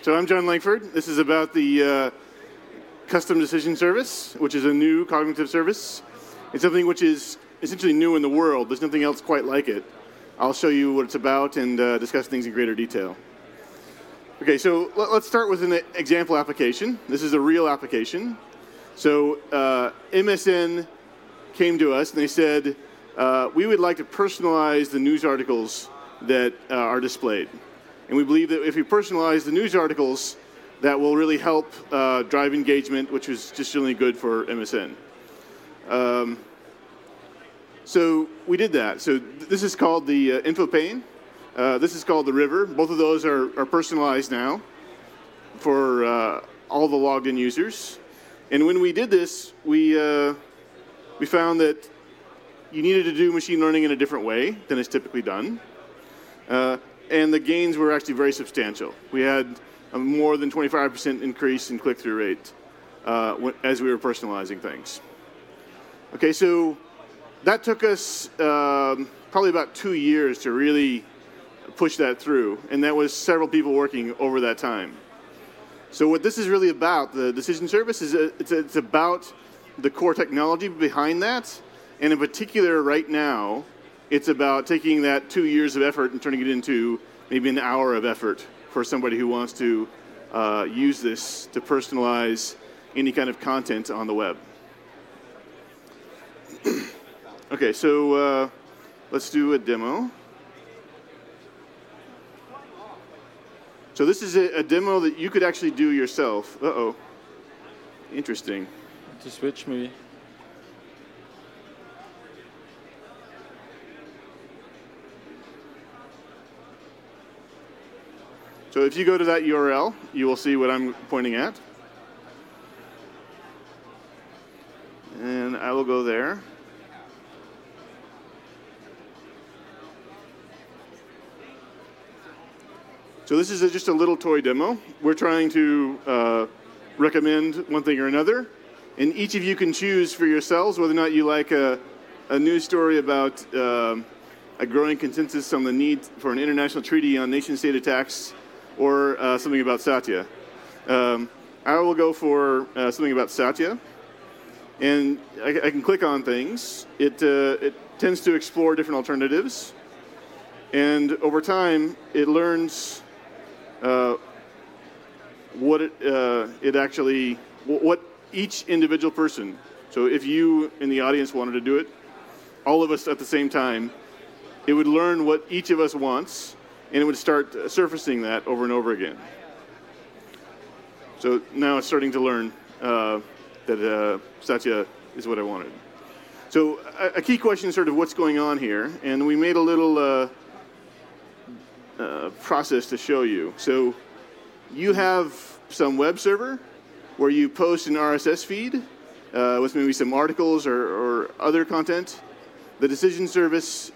So I'm John Langford. This is about the Custom Decision Service, which is a new cognitive service. It's something which is essentially new in the world. There's nothing else quite like it. I'll show you what it's about and discuss things in greater detail. Okay, so let's start with an example application. This is a real application. So MSN came to us and they said, we would like to personalize the news articles that are displayed. And we believe that if we personalize the news articles, that will really help drive engagement, which was just really good for MSN. So we did that. So this is called the info pane. This is called the river. Both of those are personalized now for all the logged in users. And when we did this, we found that you needed to do machine learning in a different way than is typically done. And the gains were actually very substantial. We had a more than 25% increase in click-through rate as we were personalizing things. Okay, so that took us probably about 2 years to really push that through, and that was several people working over that time. So what this is really about, the decision service, is it's about the core technology behind that, and in particular right now, it's about taking that 2 years of effort and turning it into maybe an hour of effort for somebody who wants to use this to personalize any kind of content on the web. Okay, so let's do a demo. So this is a demo that you could actually do yourself. Uh-oh. Interesting. To switch, maybe. So if you go to that URL, you will see what I'm pointing at. And I will go there. So this is just a little toy demo. We're trying to recommend one thing or another. And each of you can choose for yourselves whether or not you like a news story about a growing consensus on the need for an international treaty on nation-state attacks or something about Satya. I will go for something about Satya. And I can click on things. It tends to explore different alternatives. And over time, it learns what each individual person, so if you in the audience wanted to do it, all of us at the same time, it would learn what each of us wants, and it would start surfacing that over and over again. So now it's starting to learn that Satya is what I wanted. So a key question is sort of what's going on here, and we made a little process to show you. So you have some web server where you post an RSS feed with maybe some articles or other content. The decision service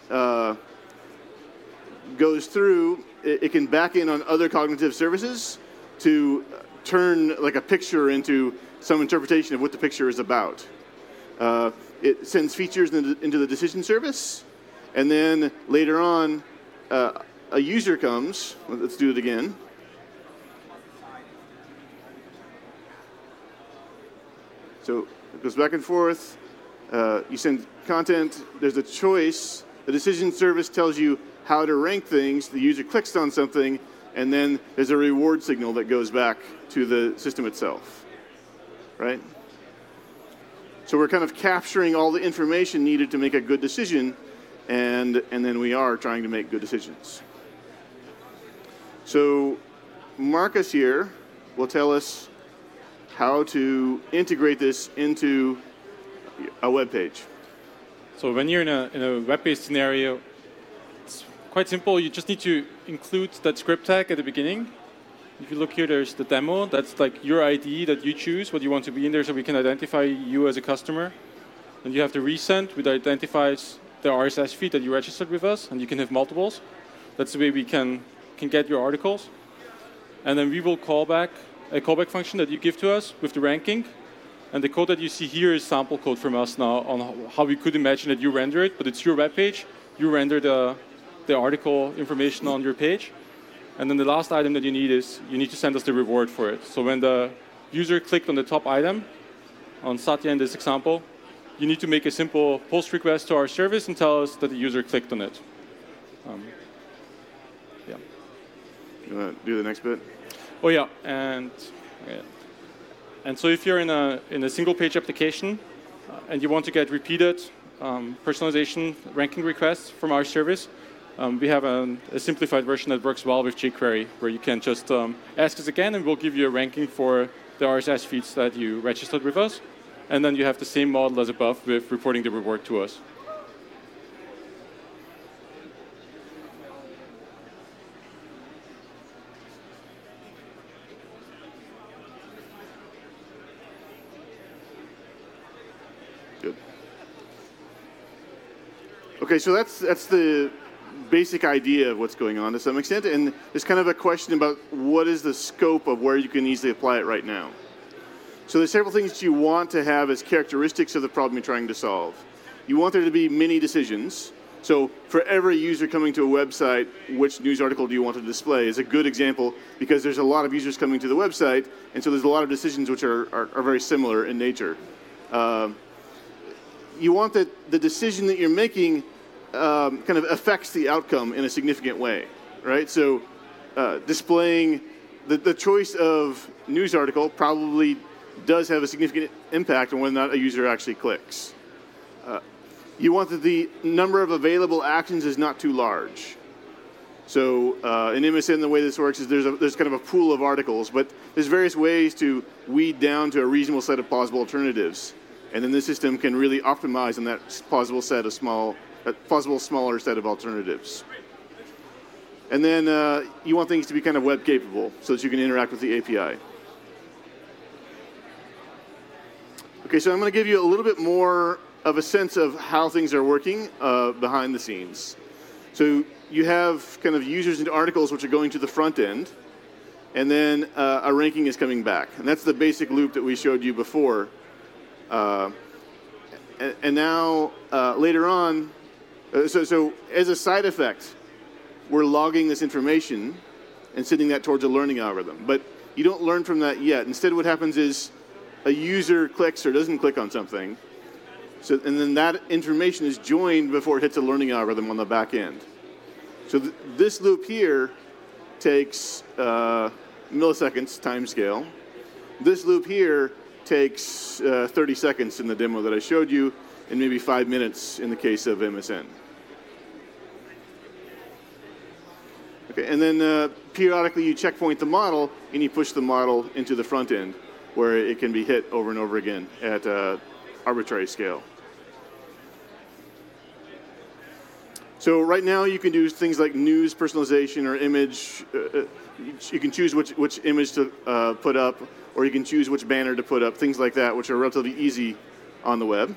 goes through, it can back in on other cognitive services to turn like a picture into some interpretation of what the picture is about. It sends features into the decision service, and then later on, a user comes. Let's do it again. So it goes back and forth. You send content. There's a choice. The decision service tells you how to rank things. The user clicks on something, and then there's a reward signal that goes back to the system itself. Right? So we're kind of capturing all the information needed to make a good decision, and then we are trying to make good decisions. So Marcus here will tell us how to integrate this into a web page. So when you're in a web-based scenario, it's quite simple. You just need to include that script tag at the beginning. If you look here, there's the demo. That's like your ID that you choose, what you want to be in there, so we can identify you as a customer. And you have the resend, which identifies the RSS feed that you registered with us, and you can have multiples. That's the way we can get your articles. And then we will call back a callback function that you give to us with the ranking. And the code that you see here is sample code from us now on how we could imagine that you render it, but it's your web page. You render the article information on your page. And then the last item that you need is you need to send us the reward for it. So when the user clicked on the top item, on Satya in this example, you need to make a simple post request to our service and tell us that the user clicked on it. Yeah. You want to do the next bit? Oh yeah, and so if you're in a single page application and you want to get repeated personalization ranking requests from our service, we have a simplified version that works well with jQuery, where you can just ask us again and we'll give you a ranking for the RSS feeds that you registered with us. And then you have the same model as above with reporting the reward to us. Good. Okay, so that's the basic idea of what's going on to some extent, and there's kind of a question about what is the scope of where you can easily apply it right now. So there's several things that you want to have as characteristics of the problem you're trying to solve. You want there to be many decisions. So for every user coming to a website, which news article do you want to display is a good example, because there's a lot of users coming to the website, and so there's a lot of decisions which are very similar in nature. You want that the decision that you're making kind of affects the outcome in a significant way, right? So displaying the choice of news article probably does have a significant impact on whether or not a user actually clicks. You want that the number of available actions is not too large. So in MSN, the way this works is there's kind of a pool of articles, but there's various ways to weed down to a reasonable set of possible alternatives. And then the system can really optimize on that possible smaller set of alternatives. And then you want things to be kind of web capable so that you can interact with the API. Okay, so I'm going to give you a little bit more of a sense of how things are working behind the scenes. So you have kind of users and articles which are going to the front end, and then a ranking is coming back. And that's the basic loop that we showed you before. And now, later on, so as a side effect, we're logging this information and sending that towards a learning algorithm. But you don't learn from that yet. Instead, what happens is a user clicks or doesn't click on something, and then that information is joined before it hits a learning algorithm on the back end. So this loop here takes milliseconds time scale. This loop here takes 30 seconds in the demo that I showed you, and maybe 5 minutes in the case of MSN. Okay, and then periodically you checkpoint the model, and you push the model into the front end, where it can be hit over and over again at arbitrary scale. So right now you can do things like news personalization or image. You can choose which image to put up, or you can choose which banner to put up, things like that, which are relatively easy on the web.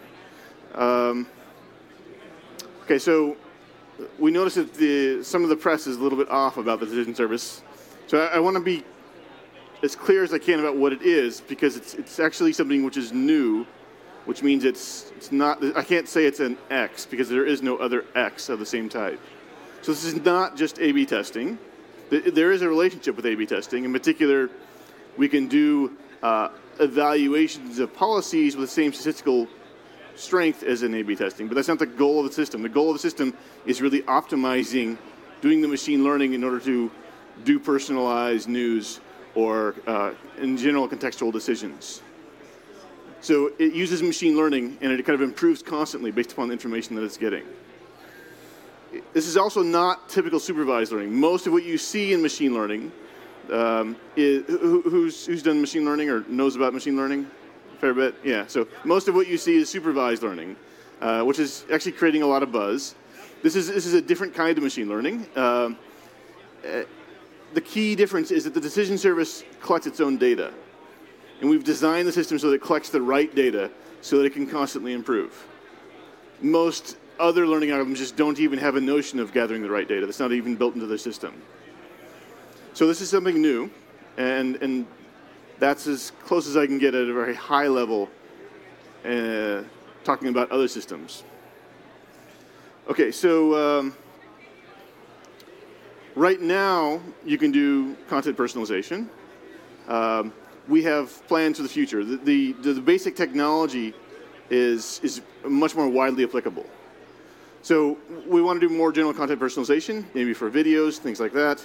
Okay, so we noticed that some of the press is a little bit off about the decision service. So I want to be as clear as I can about what it is, because it's actually something which is new, which means it's not, I can't say it's an X, because there is no other X of the same type. So this is not just A/B testing. There is a relationship with A/B testing. In particular, we can do evaluations of policies with the same statistical strength as in A/B testing, but that's not the goal of the system. The goal of the system is really optimizing, doing the machine learning in order to do personalized news or, in general, contextual decisions. So it uses machine learning, and it kind of improves constantly based upon the information that it's getting. This is also not typical supervised learning. Most of what you see in machine learning, who's done machine learning or knows about machine learning? A fair bit? Yeah, so most of what you see is supervised learning, which is actually creating a lot of buzz. This is a different kind of machine learning. The key difference is that the decision service collects its own data. And we've designed the system so that it collects the right data so that it can constantly improve. Most other learning algorithms just don't even have a notion of gathering the right data. That's not even built into their system. So this is something new, and that's as close as I can get at a very high level talking about other systems. Okay, so Right now, you can do content personalization. We have plans for the future. The basic technology is much more widely applicable. So we want to do more general content personalization, maybe for videos, things like that.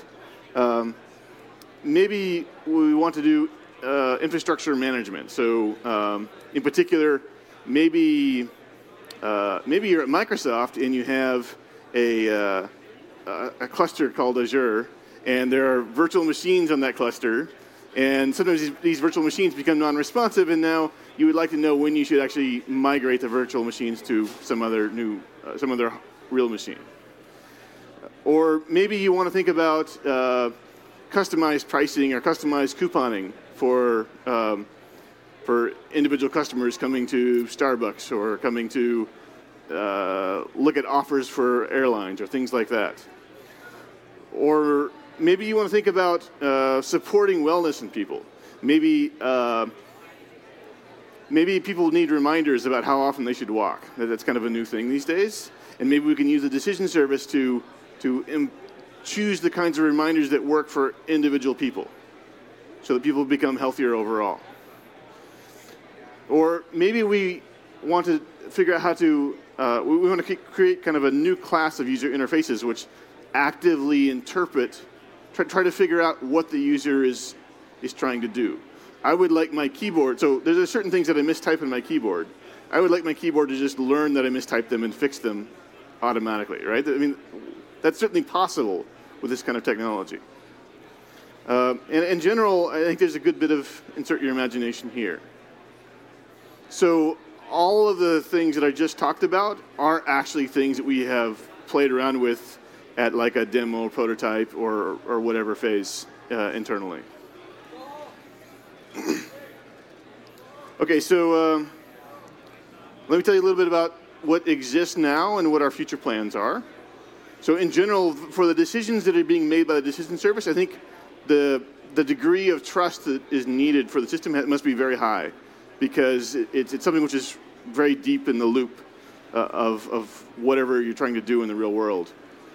Maybe we want to do infrastructure management. So in particular, maybe you're at Microsoft and you have a cluster called Azure, and there are virtual machines on that cluster, and sometimes these virtual machines become non-responsive, and now you would like to know when you should actually migrate the virtual machines to some other real machine. Or maybe you want to think about customized pricing or customized couponing for individual customers coming to Starbucks or coming to look at offers for airlines or things like that. Or maybe you want to think about supporting wellness in people. Maybe people need reminders about how often they should walk. That's kind of a new thing these days. And maybe we can use the decision service to choose the kinds of reminders that work for individual people so that people become healthier overall. Or maybe we want to figure out how to, we want to create kind of a new class of user interfaces which actively interpret, try to figure out what the user is trying to do. I would like my keyboard, so there's certain things that I mistype in my keyboard. I would like my keyboard to just learn that I mistyped them and fix them automatically, right? I mean, that's certainly possible with this kind of technology. And in general, I think there's a good bit of insert your imagination here. So all of the things that I just talked about are actually things that we have played around with at like a demo, prototype, or whatever phase internally. Okay, so let me tell you a little bit about what exists now and what our future plans are. So in general, for the decisions that are being made by the decision service, I think the degree of trust that is needed for the system must be very high, because it's something which is very deep in the loop of whatever you're trying to do in the real world.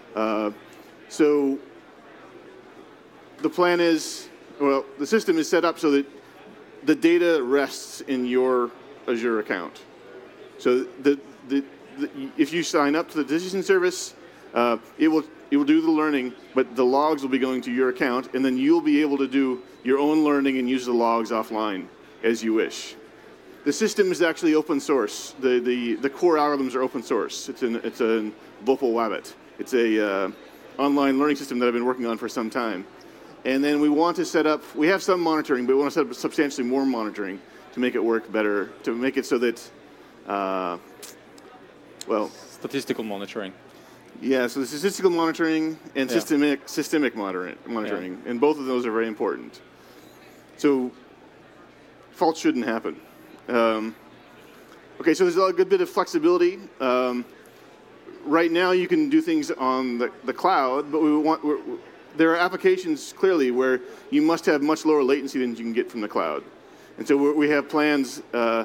So the plan is, well, the system is set up so that the data rests in your Azure account. So if you sign up to the decision service, it will do the learning, but the logs will be going to your account, and then you'll be able to do your own learning and use the logs offline as you wish. The system is actually open source. The core algorithms are open source. It's a Vopal Wabbit. It's a online learning system that I've been working on for some time. And then we want to set up, we have some monitoring, but we want to set up substantially more monitoring to make it work better, to make it so that, statistical monitoring. Yeah, so the statistical monitoring and systemic monitoring, and both of those are very important. So faults shouldn't happen. Okay, so there's a good bit of flexibility. Right now you can do things on the cloud, but there are applications clearly where you must have much lower latency than you can get from the cloud. And so we have plans,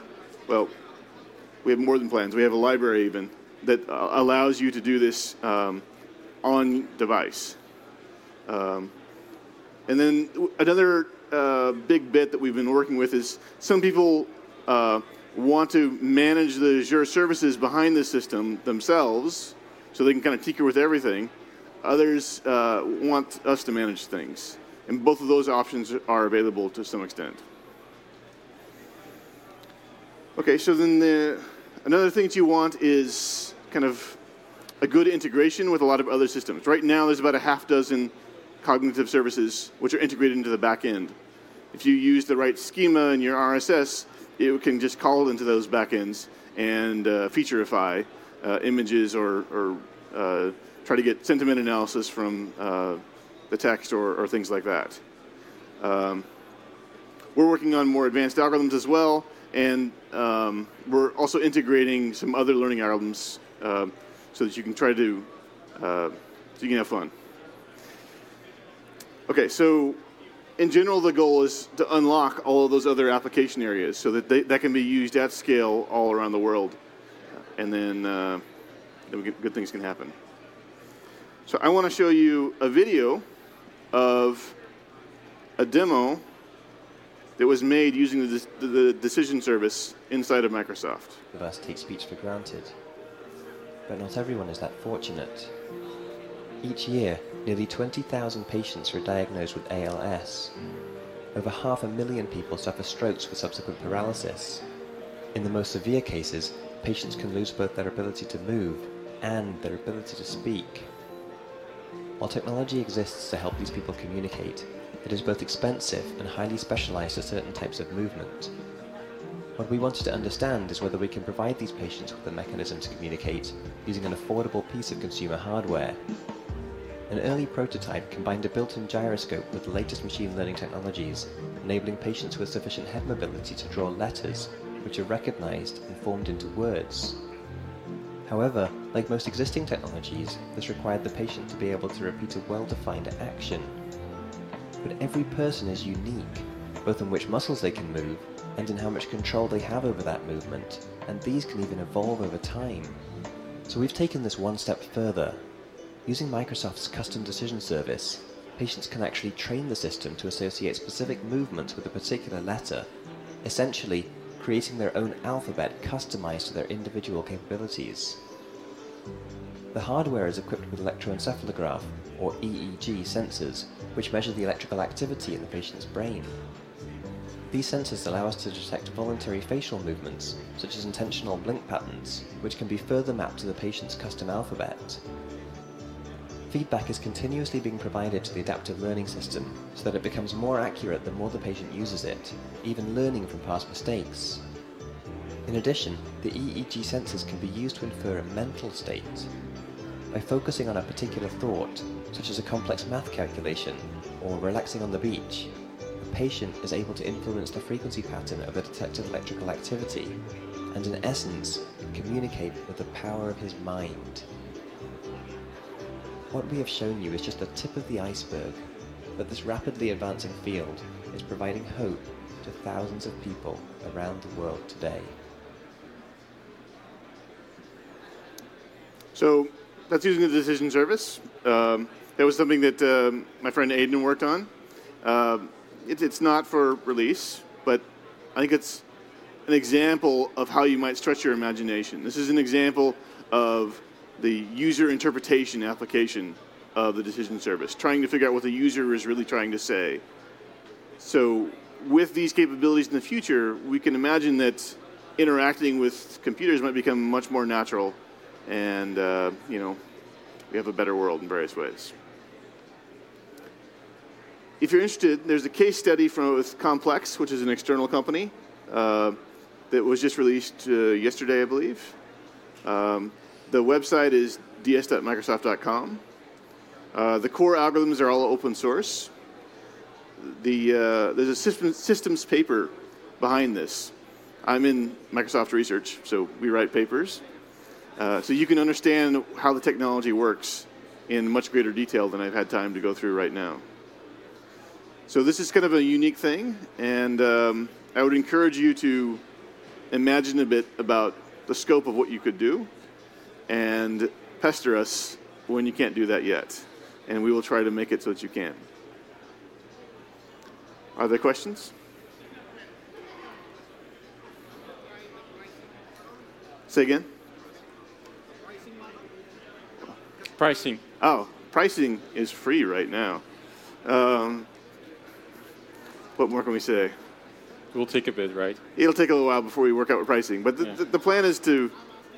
we have more than plans. We have a library even that allows you to do this on device. And then another big bit that we've been working with is some people want to manage the Azure services behind the system themselves so they can kind of tinker with everything. Others want us to manage things. And both of those options are available to some extent. Okay, so then another thing that you want is kind of a good integration with a lot of other systems. Right now, there's about a half dozen cognitive services which are integrated into the back end. If you use the right schema in your RSS, it can just call into those backends and featureify images or try to get sentiment analysis from the text or things like that. We're working on more advanced algorithms as well, and we're also integrating some other learning algorithms so that you can try to, so you can have fun. Okay, so in general, the goal is to unlock all of those other application areas so that that can be used at scale all around the world, and then good things can happen. So I want to show you a video of a demo that was made using the decision service inside of Microsoft. Of us take speech for granted, but not everyone is that fortunate. Each year, nearly 20,000 patients are diagnosed with ALS. Over 500,000 people suffer strokes with subsequent paralysis. In the most severe cases, patients can lose both their ability to move and their ability to speak. While technology exists to help these people communicate, it is both expensive and highly specialized to certain types of movement. What we wanted to understand is whether we can provide these patients with a mechanism to communicate using an affordable piece of consumer hardware. An early prototype combined a built-in gyroscope with the latest machine learning technologies, enabling patients with sufficient head mobility to draw letters, which are recognized and formed into words. However, like most existing technologies, this required the patient to be able to repeat a well-defined action. But every person is unique, both in which muscles they can move and in how much control they have over that movement, and these can even evolve over time. So we've taken this one step further. Using Microsoft's custom decision service, patients can actually train the system to associate specific movements with a particular letter, essentially creating their own alphabet customized to their individual capabilities. The hardware is equipped with electroencephalograph, or EEG sensors, which measure the electrical activity in the patient's brain. These sensors allow us to detect voluntary facial movements, such as intentional blink patterns, which can be further mapped to the patient's custom alphabet. Feedback is continuously being provided to the adaptive learning system so that it becomes more accurate the more the patient uses it, even learning from past mistakes. In addition, the EEG sensors can be used to infer a mental state. By focusing on a particular thought, such as a complex math calculation or relaxing on the beach, the patient is able to influence the frequency pattern of the detected electrical activity and, in essence, communicate with the power of his mind. What we have shown you is just the tip of the iceberg, but this rapidly advancing field is providing hope to thousands of people around the world today. So that's using the decision service. That was something that my friend Aidan worked on. It's not for release, but I think it's an example of how you might stretch your imagination. This is an example of the user interpretation application of the decision service, trying to figure out what the user is really trying to say. So with these capabilities in the future, we can imagine that interacting with computers might become much more natural, and we have a better world in various ways. If you're interested, there's a case study with Complex, which is an external company that was just released yesterday, I believe. The website is ds.microsoft.com. The core algorithms are all open source. There's a systems paper behind this. I'm in Microsoft Research, so we write papers. So you can understand how the technology works in much greater detail than I've had time to go through right now. So this is kind of a unique thing, and I would encourage you to imagine a bit about the scope of what you could do and pester us when you can't do that yet. And we will try to make it so that you can. Are there questions? Say again? Pricing. Oh, pricing is free right now. What more can we say? It will take a bit, right? It'll take a little while before we work out with pricing. But the plan is to...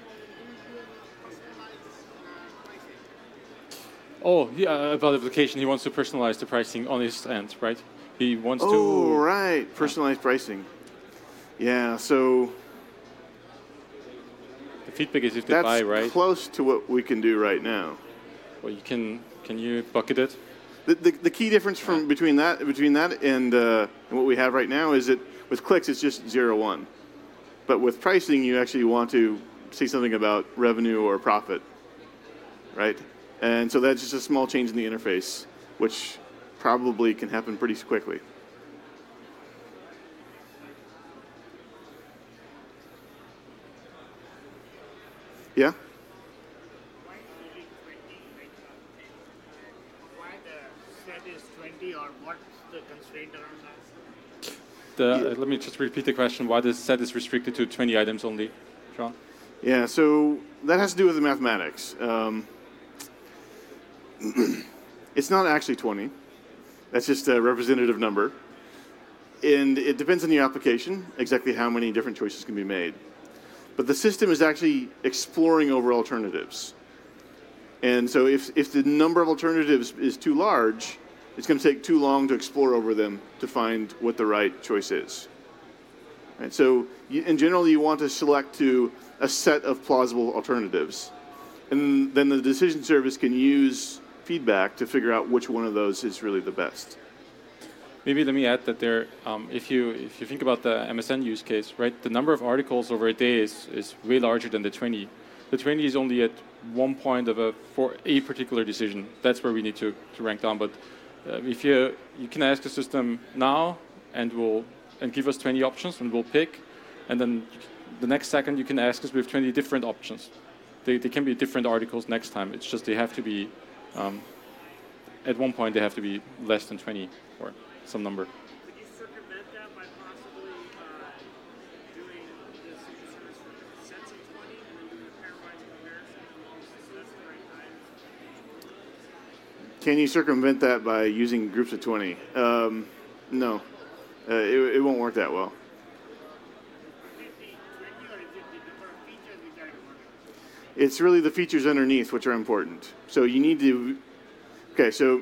Oh, yeah, about the application, he wants to personalize the pricing on his end, right? He wants to... Oh, right. Personalized pricing. Yeah, so... The feedback is if they buy, right? That's close to what we can do right now. Well, you can you bucket it? The key difference between that and what we have right now is that with clicks it's just 0-1, but with pricing you actually want to see something about revenue or profit, right? And so that's just a small change in the interface, which probably can happen pretty quickly. Yeah. what's the constraint around that? Let me just repeat the question. Why this set is restricted to 20 items only, Sean? Yeah, so that has to do with the mathematics. It's not actually 20. That's just a representative number. And it depends on the application, exactly how many different choices can be made. But the system is actually exploring over alternatives. And so if the number of alternatives is too large, it's going to take too long to explore over them to find what the right choice is. And so in general, you want to select to a set of plausible alternatives. And then the decision service can use feedback to figure out which one of those is really the best. Maybe let me add that there, if you think about the MSN use case, right, the number of articles over a day is way larger than the 20. The 20 is only at one point for a particular decision. That's where we need to rank down. But if you can ask the system now and give us 20 options and we'll pick, and then the next second you can ask us with 20 different options. They can be different articles next time. It's just they have to be, at one point they have to be less than 20 or some number. Could you circumvent that by possibly doing the super service for sets of 20 and then doing a pairwise comparison amongst the specified times? Can you circumvent that by using groups of 20? No. It won't work that well. 50, 20, or is it the different features which are important? It's really the features underneath which are important. So you need to, okay, so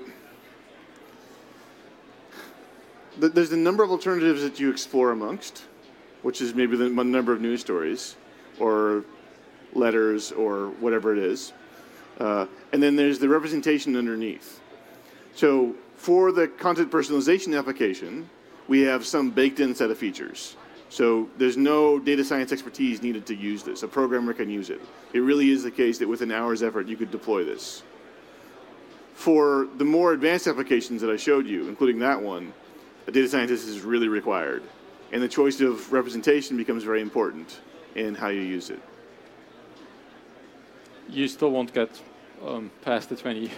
there's the number of alternatives that you explore amongst, which is maybe the number of news stories or letters or whatever it is. And then there's the representation underneath. So for the content personalization application, we have some baked-in set of features. So there's no data science expertise needed to use this. A programmer can use it. It really is the case that with an hour's effort, you could deploy this. For the more advanced applications that I showed you, including that one, a data scientist is really required. And the choice of representation becomes very important in how you use it. You still won't get past the 20.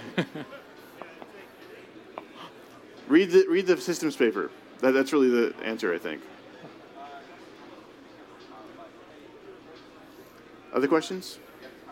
Read the systems paper. That's really the answer, I think. Other questions?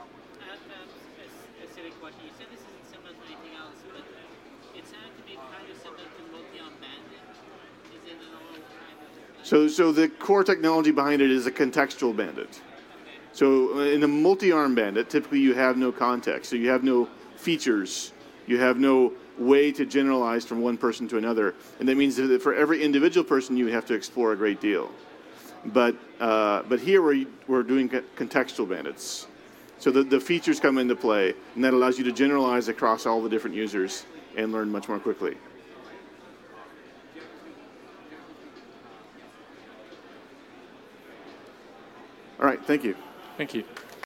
A silly question. You said this isn't similar to anything else, but it sounded to me kind of similar to multi-on bandit. Is it an old kind of... So the core technology behind it is a contextual bandit. Okay. So in a multi-arm bandit, typically you have no context. So you have no features. You have no way to generalize from one person to another. And that means that for every individual person, you have to explore a great deal. But here we're doing contextual bandits. So the features come into play, and that allows you to generalize across all the different users and learn much more quickly. All right, thank you. Thank you.